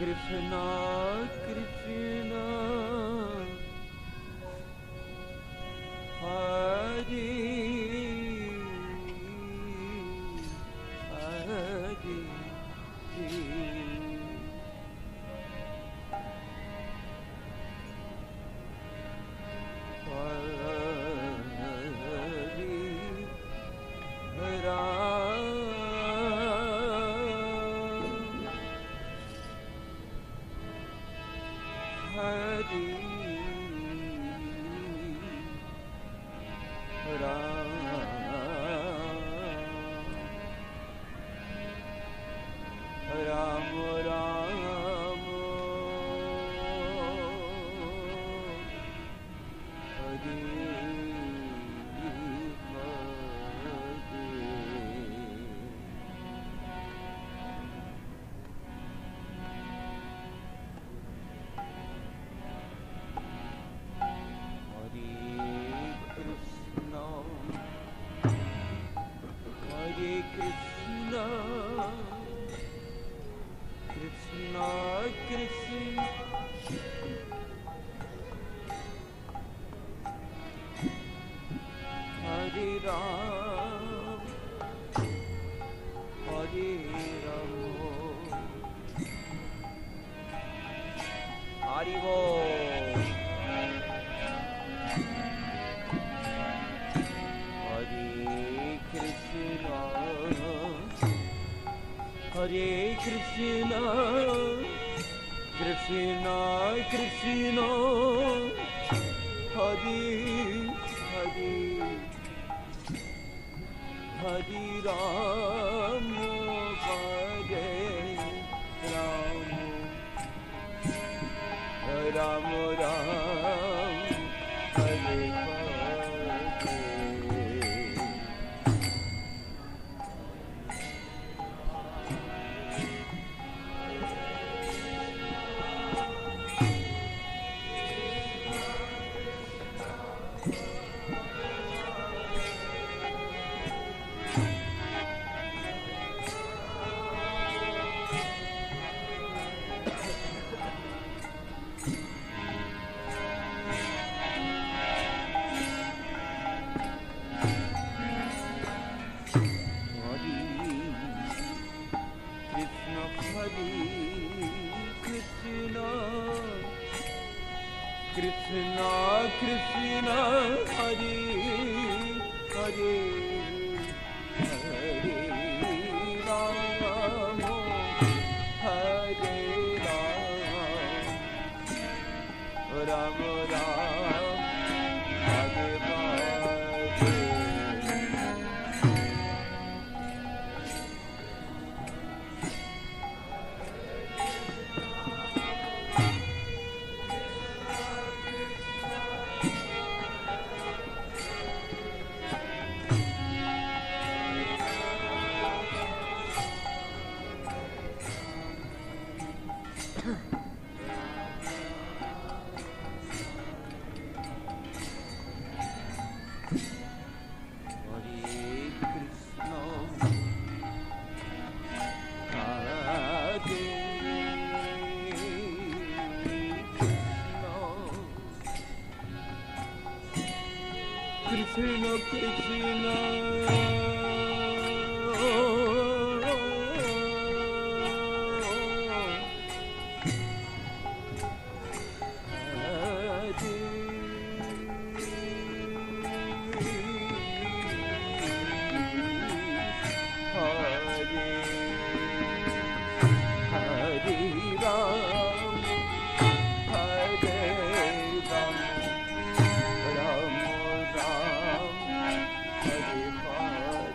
Krishna Krishna Hare Hare Krishna Krishna Krishna Hare Hare Hare Ram Hare Ram Ram Ram Hare Krishna Krishna Hare Hare Hare Ram Hare Ram Ram Ram Hare Krishna Krishna Hare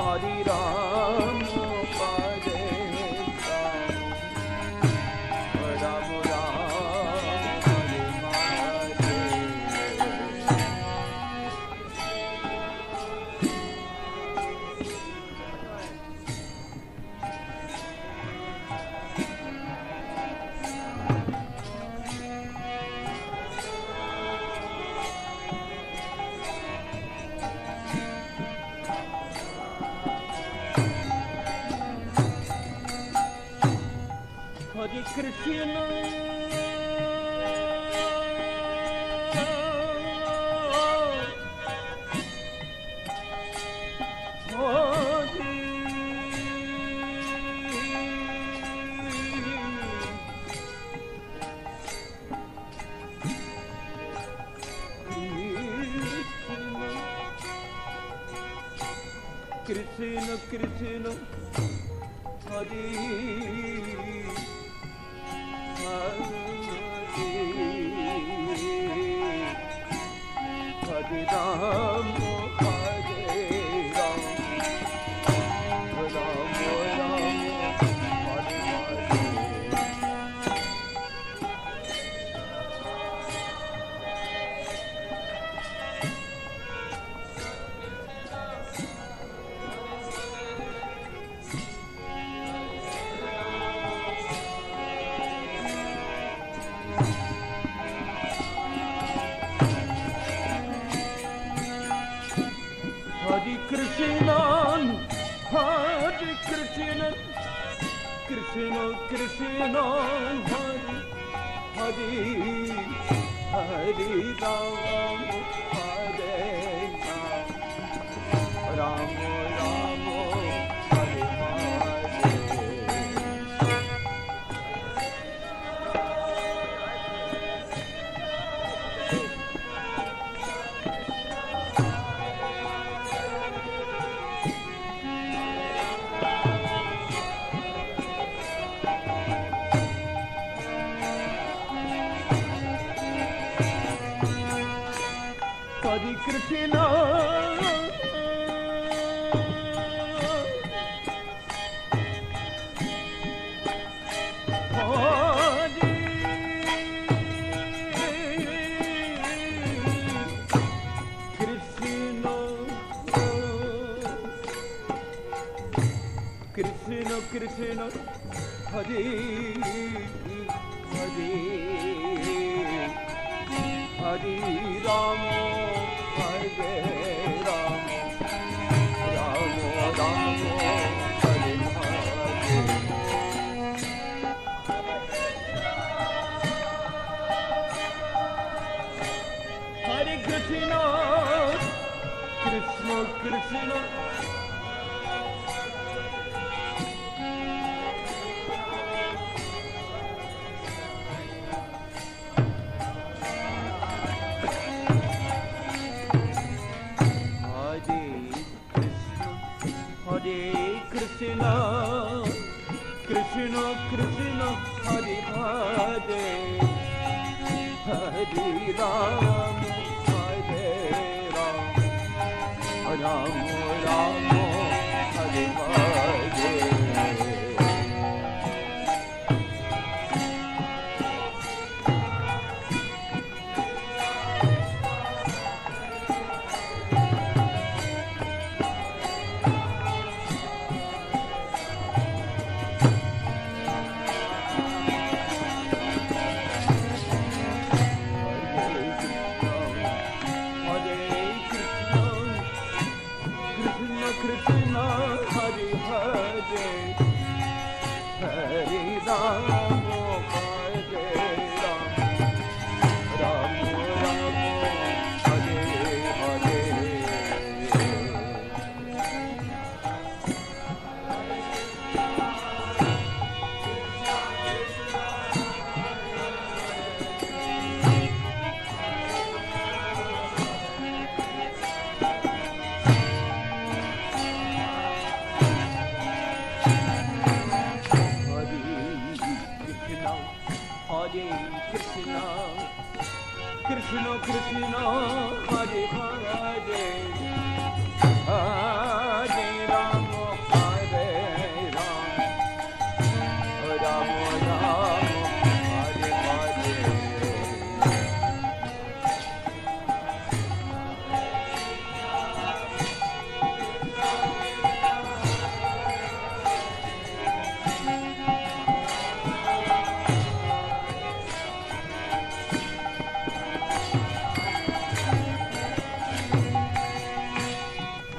Hare Ram, Hare Ram, Ram Ram, Hare Hare. Hare Krishna, Krishna Krishna, Hare Hare Ram, Hare Ram, Ram Ram, Hare Hare. Hare Krishna, Hare Krishna, Krishna Krishna, Hare Hare, Hare Ram, Hare Ram, Ram Ram, Hare Hare. Hare Krishna, Krishna Krishna, Hare Hare, Hare Ram, Hare Ram, Ram Ram, Hare Hare. Hare Krishna, Krishna Krishna, Krishna, Krishna Krishna, Hare Hare, Hare Ram, Hare Ram, Ram Ram, Hare Hare. Krishna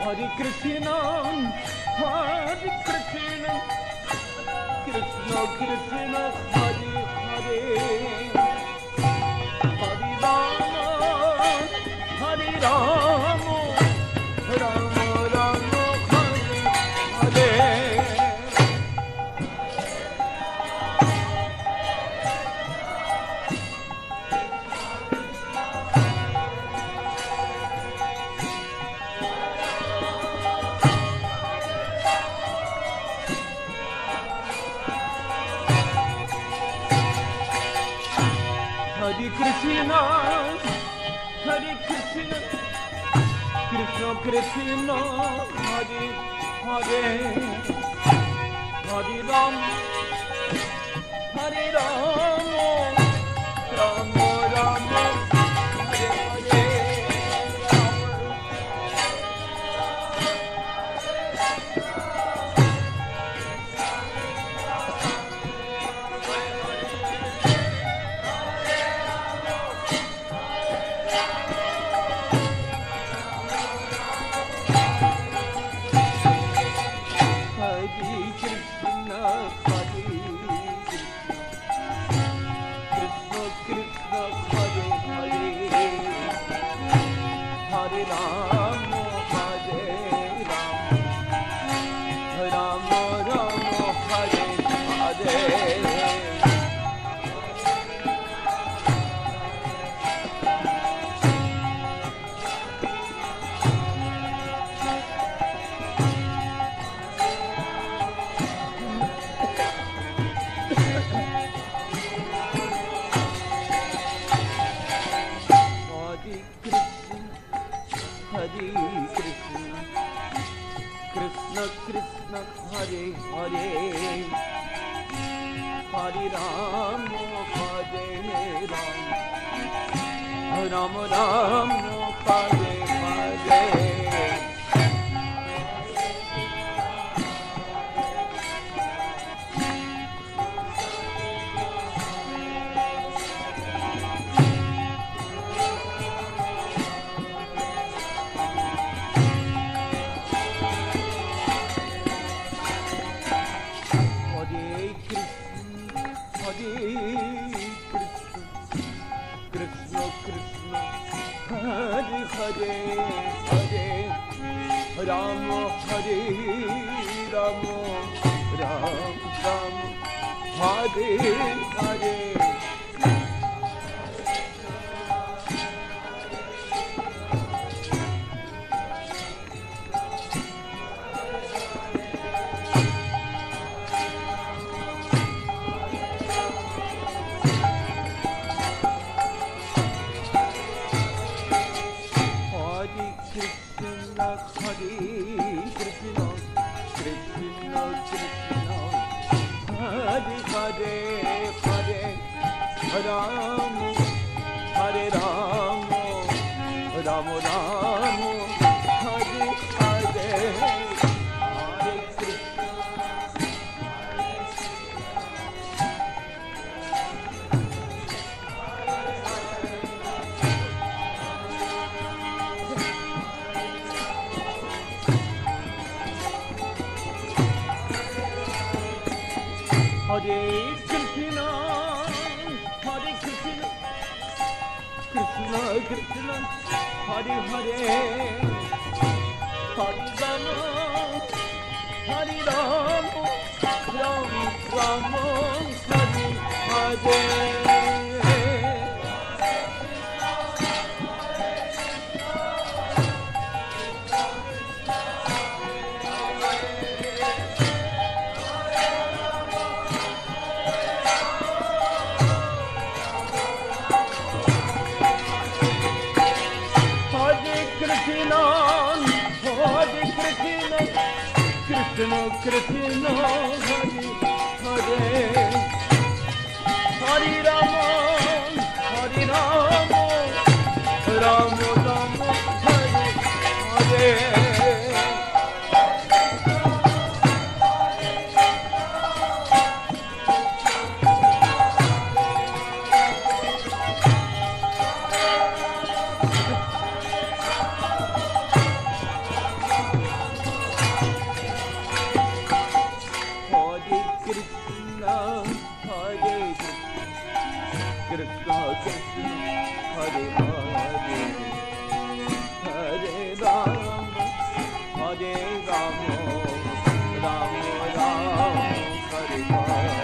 Hare Krishna, Hare Krishna, Krishna Krishna, Hare Hare, Hare Rama, Hare Rama, Rama Rama, Hare Hare. Hare Krishna, Hare Krishna, Krishna Krishna, Hare Hare, Hare Rama, Hare Rama, Rama Rama, Hare Hare. Krishna Krishna, Hare Hare, Hare Rama, Hare Rama, Rama Rama, Hare Hare. Krishna Krishna, Hare Hare, Hare Rama, Hare Rama, Ram Ram, Hare Hare. Krishna, Hare Krishna, Krishna Krishna, Hare Hare, Hare Rama, Hare Rama, Rama Rama, Hare Hare, Hare Krishna. Hare Krishna, Hare Krishna, Krishna Krishna, Hare Hare, Hare Rama, Hare Rama, Rama Rama, Hare Hare. Krishna, Hare Krishna, Krishna Krishna, Hare Hare, Hare Rama, Hare Rama, Rama Rama, Hare Hare. Hare Rama, Rama Rama, Hare Hare.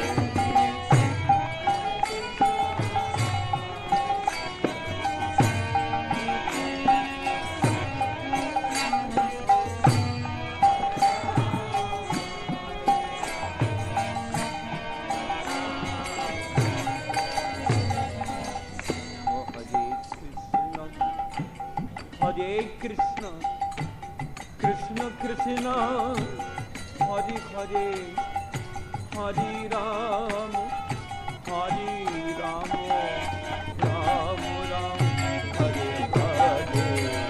Hare Krishna, Krishna Krishna, Hare Hare, Hare Rama, Hare Rama, Rama Rama, Hare Hare.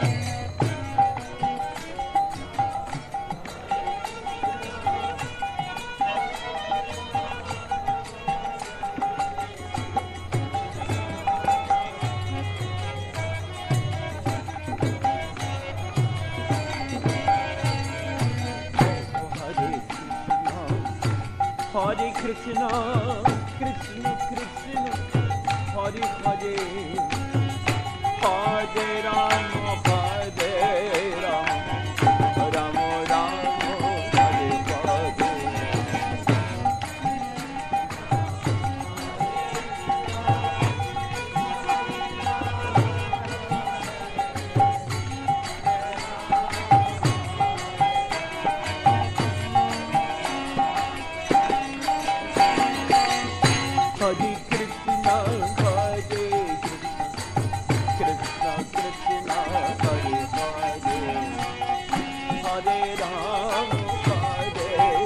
Hare Krishna, Krishna Krishna, Hare Hare, Hare Rama, Hare Rama, Rama Rama, Hare Hare. Hare Krishna, Hare Krishna, Krishna Krishna, Hare Hare, Hare Rama, Hare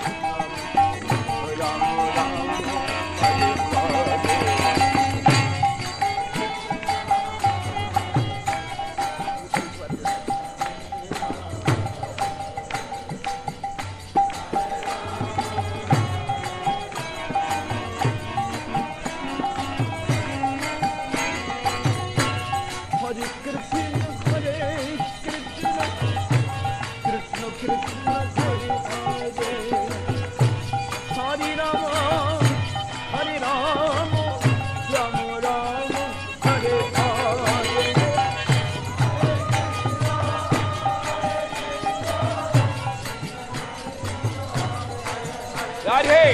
Rama, Rama Rama, Hare Hare. Hare Krishna, Hare Krishna, Krishna Krishna, Hare Hare, Hare Rama, Hare Rama, Rama Rama, Hare Hare. Radhe!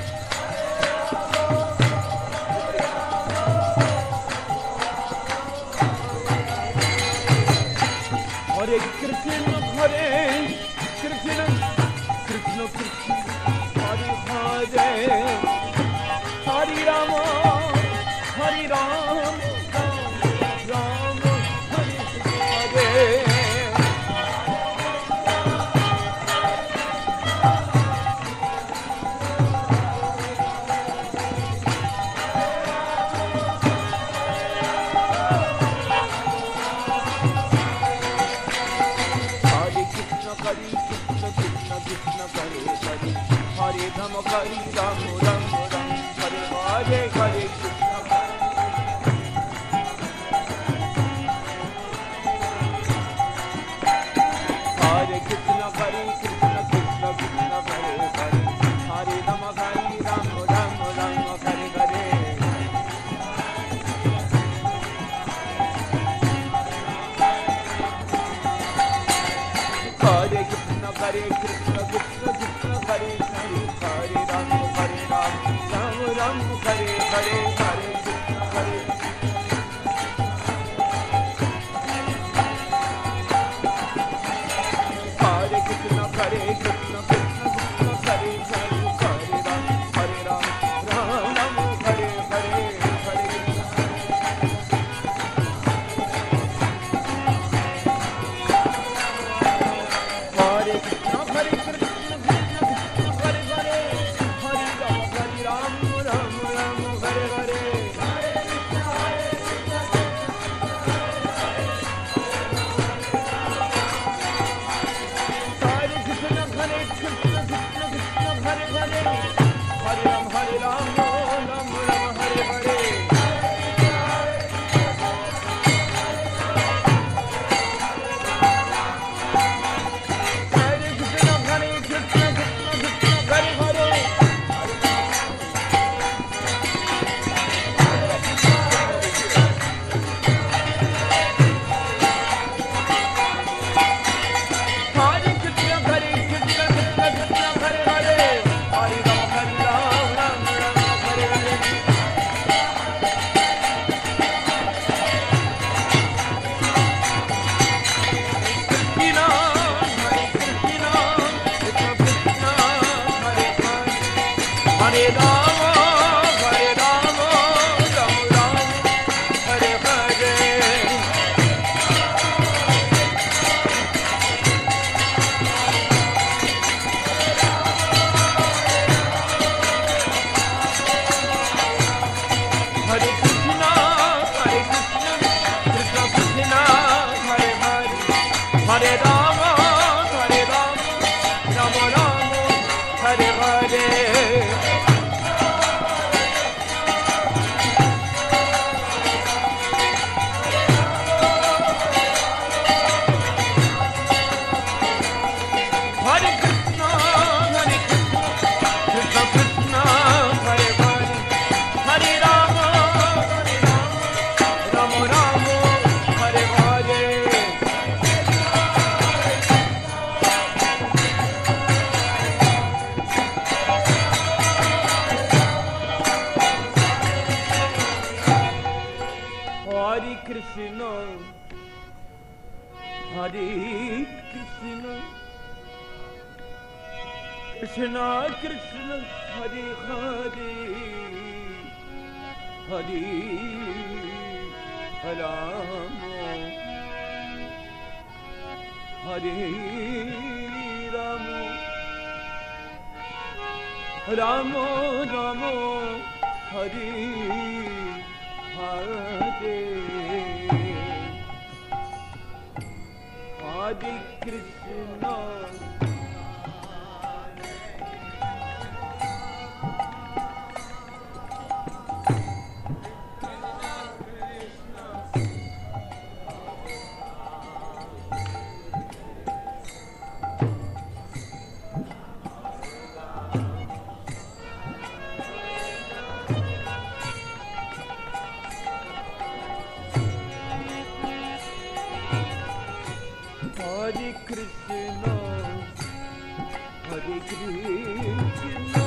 Hare Krishna, Hare Krishna, Krishna Krishna, Hare Hare, Hare Rama, Hare Rama, Rama Hare Hare. Hare Rama, Hare Rama, Rama Rama, Hare Hare, Hare Krishna. Hare Krishna, Hare Krishna, Krishna Krishna, Hare Hare, Hare Rama, Hare Rama, Rama Rama, Hare Hare. Hare Krishna, Hare Krishna, Krishna Krishna, Hare Hare, Hare Rama, Hare Rama, Rama Rama, Hare Hare, Hare Krishna, Hare Krishna, Hare Krishna, Krishna Krishna, Hare Hare, Hare Rama, Hare Rama, Rama Rama, Hare Hare, Hare Krishna. Hare Krishna, Hare Krishna, Krishna Krishna, Hare Hare, Hare Rama, Hare Rama, Rama Rama, Hare Hare. Hare Krishna, Hare Krishna Krishna Hare Hare Hare Rama Hare Rama Rama Rama Hare Hare Hare Krishna Hare Krishna, Hare Krishna,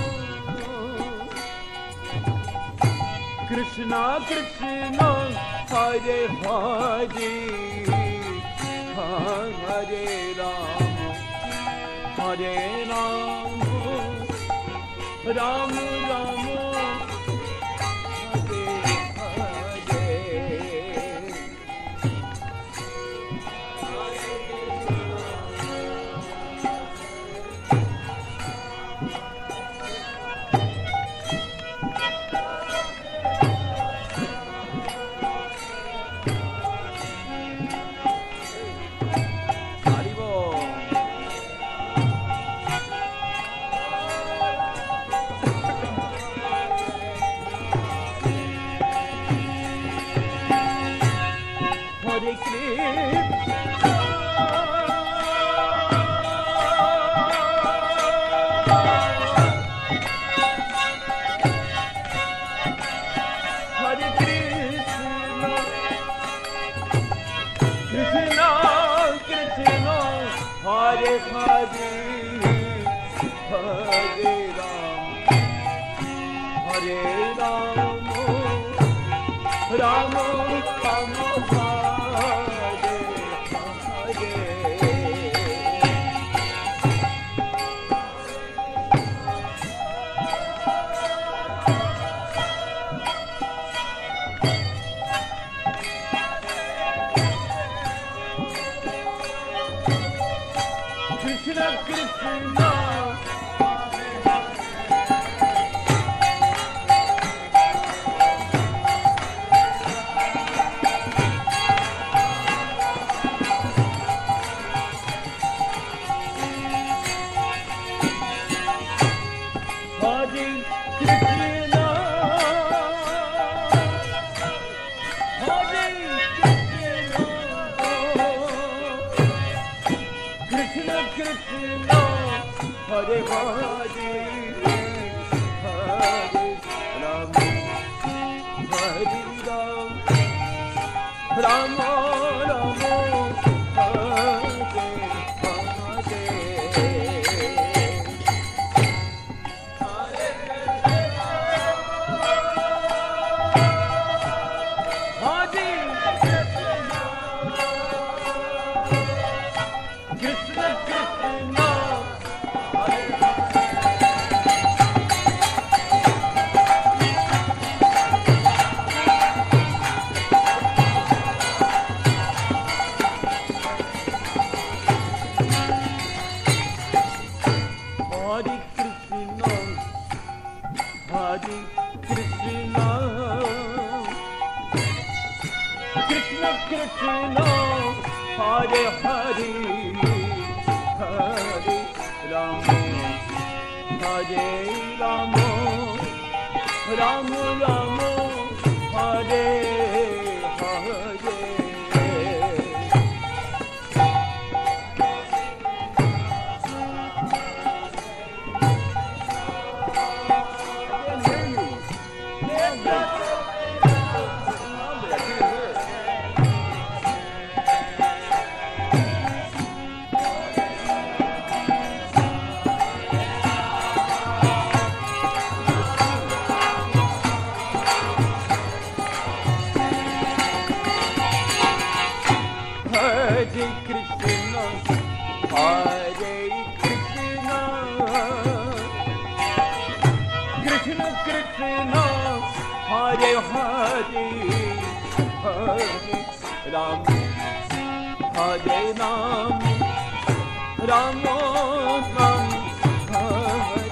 Krishna Krishna, Hare Hare, Hare Rama, Hare Rama, Rama Rama, Hare Hare. Hare Krishna, Krishna, Hare Hare, Hare Rama, Hare Rama, Rama Rama, Hare Hare. Krishna Krishna Hare Krishna Hare Krishna Krishna Hare Hare Hare Rama Hare Rama Rama Hare Krishna Krishna Hare Krishna Hare Krishna Krishna Krishna Hare Hare Hare Rama Hare Rama Rama Rama Hare Hare Hare Hare Ram Hare Ram Ram Ram Hare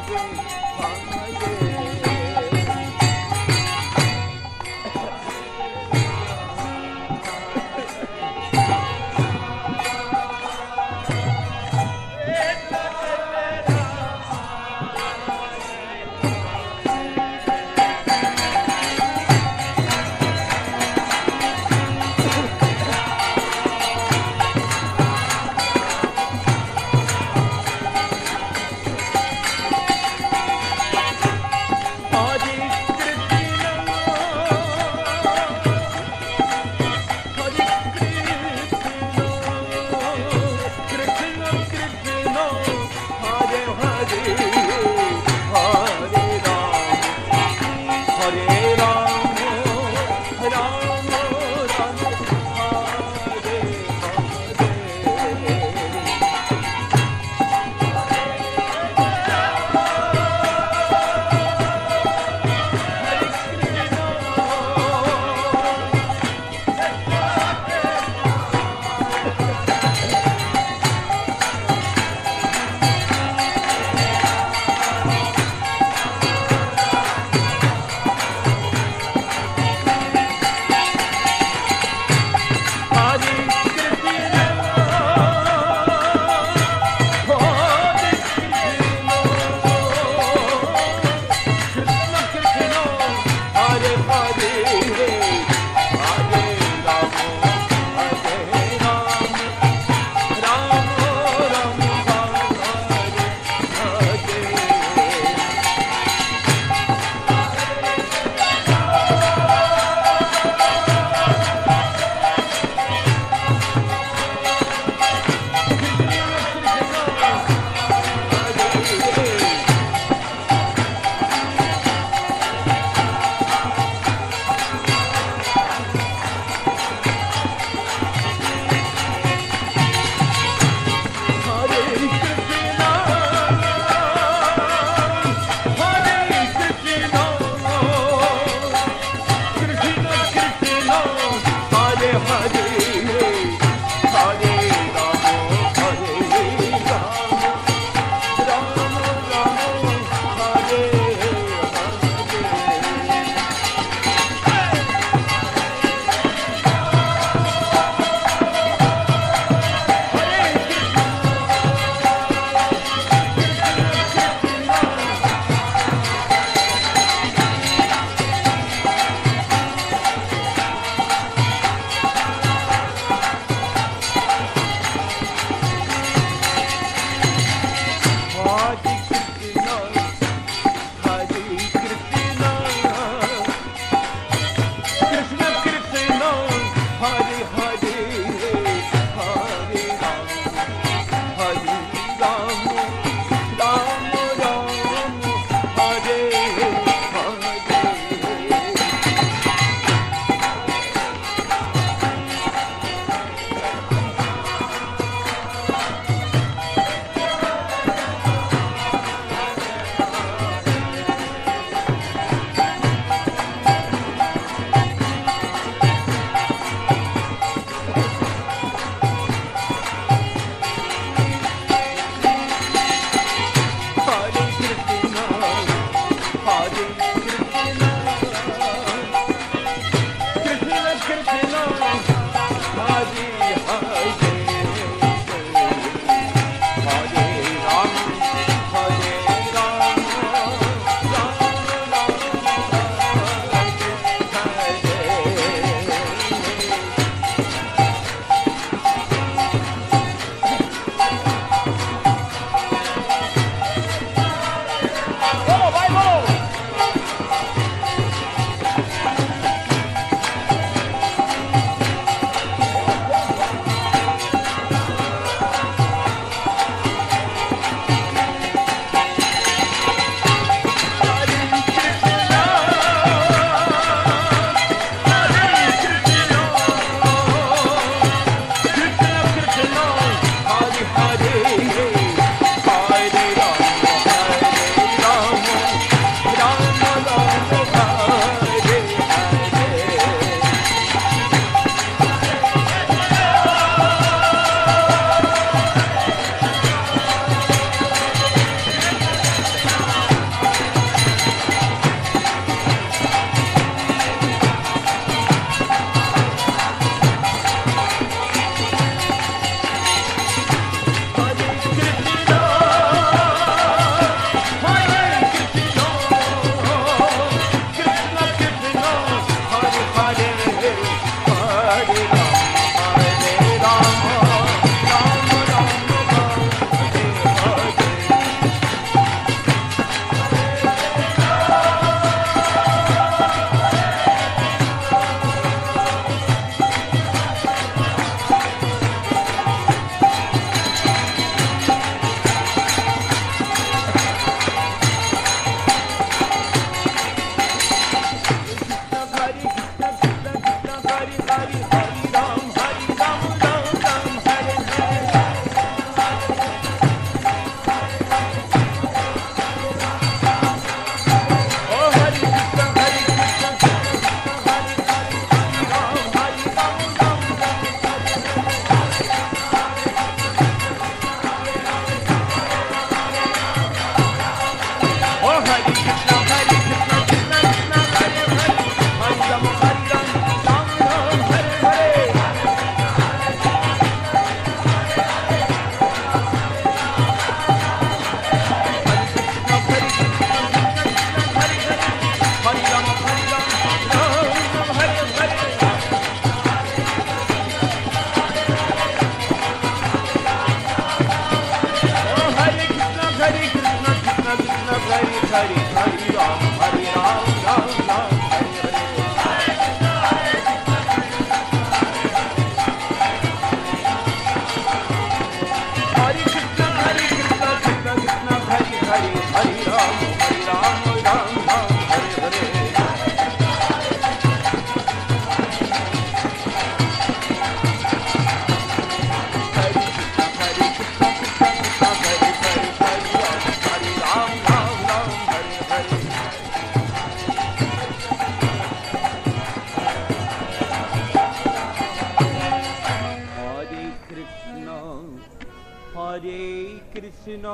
Krishna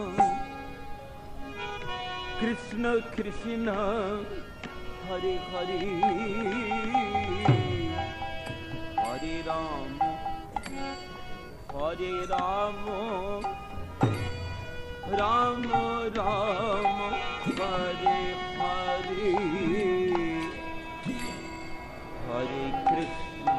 Krishna Krishna Hare Hare Hare Ram Hare Ram Ram Ram Hare Hare Hare Krishna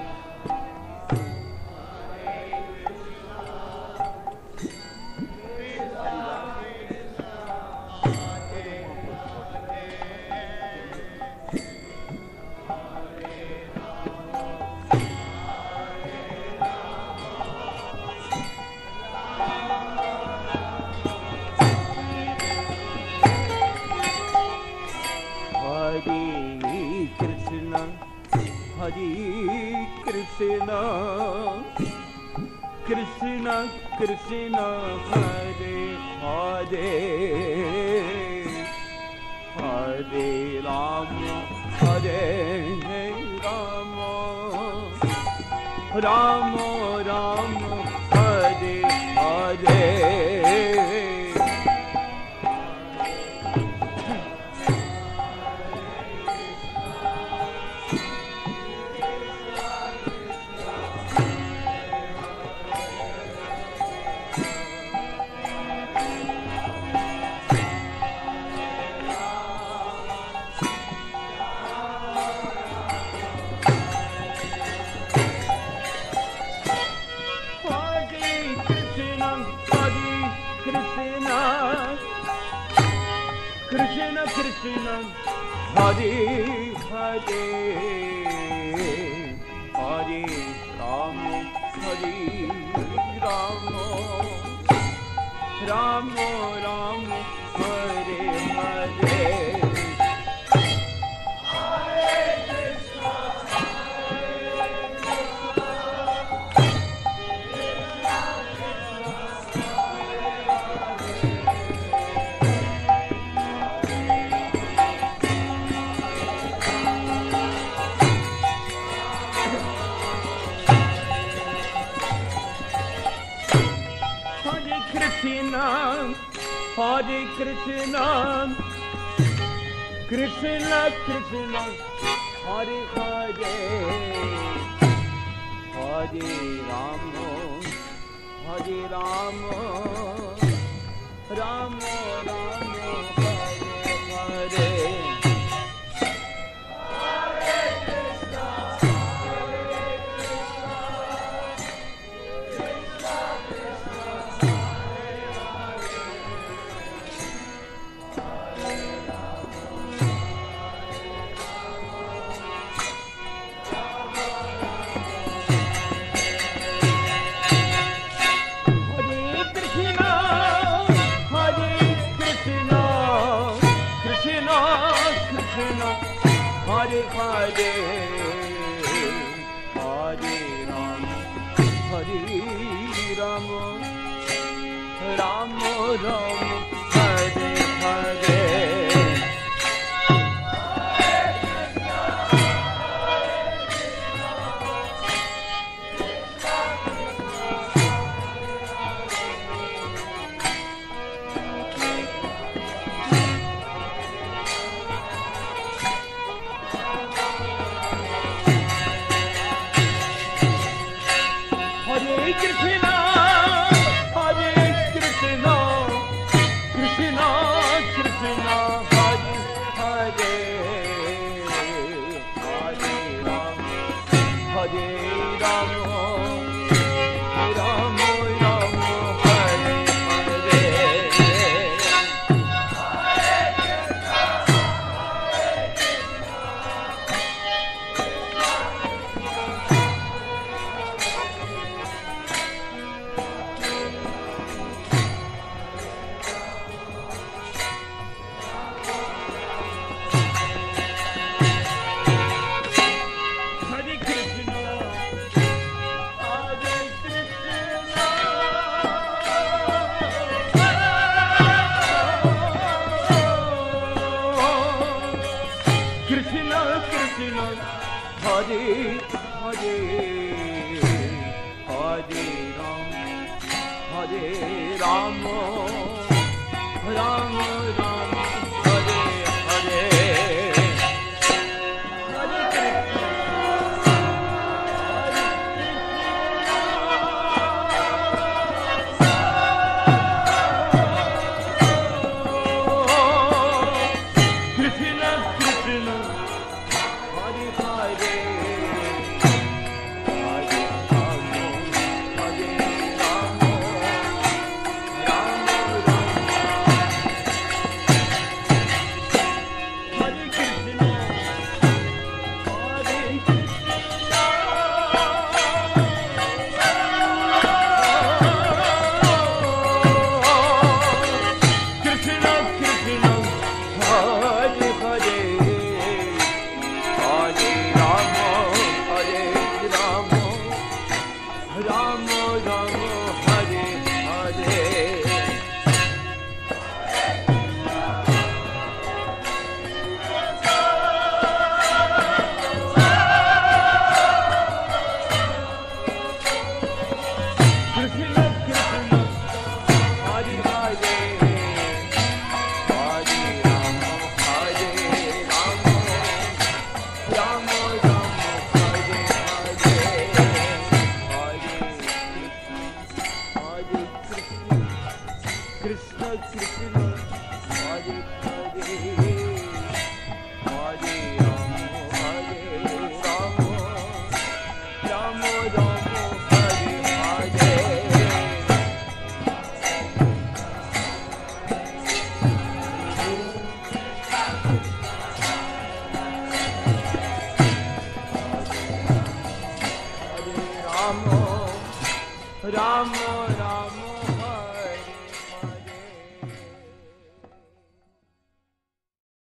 Krishna Krishna Hare Hare Hare Rama Hare Rama Rama Rama Hare Hare Krishna Krishna Hare Hare Hare Rama Hare Rama Rama Rama Hare Hare Hare Krishna Krishna Krishna Hare Hare Hare Rama Hare Rama Rama Rama Hare Hare Hare Hare Hare Rama Hare Rama Rama Rama Hare Hare Krishna Ram, Ram Ram, Hare Hare, Hare Krishna, Krishna, Hare Hare, Hare Rama, Hare Rama, Rama Rama, Hare Krishna, Hare Krishna, Krishna Krishna, Hare Hare, Hare Rama, Hare Rama, Rama Rama, Hare Hare. Krishna Krishna, Hare Hare, Hare Rama, Hare Rama, Rama Rama, Hare Hare, Hare Krishna, Krishna Krishna, Hare Hare, Hare Rama, Hare Rama, Rama Rama, Hare Hare. Hare Rama, Rama Rama,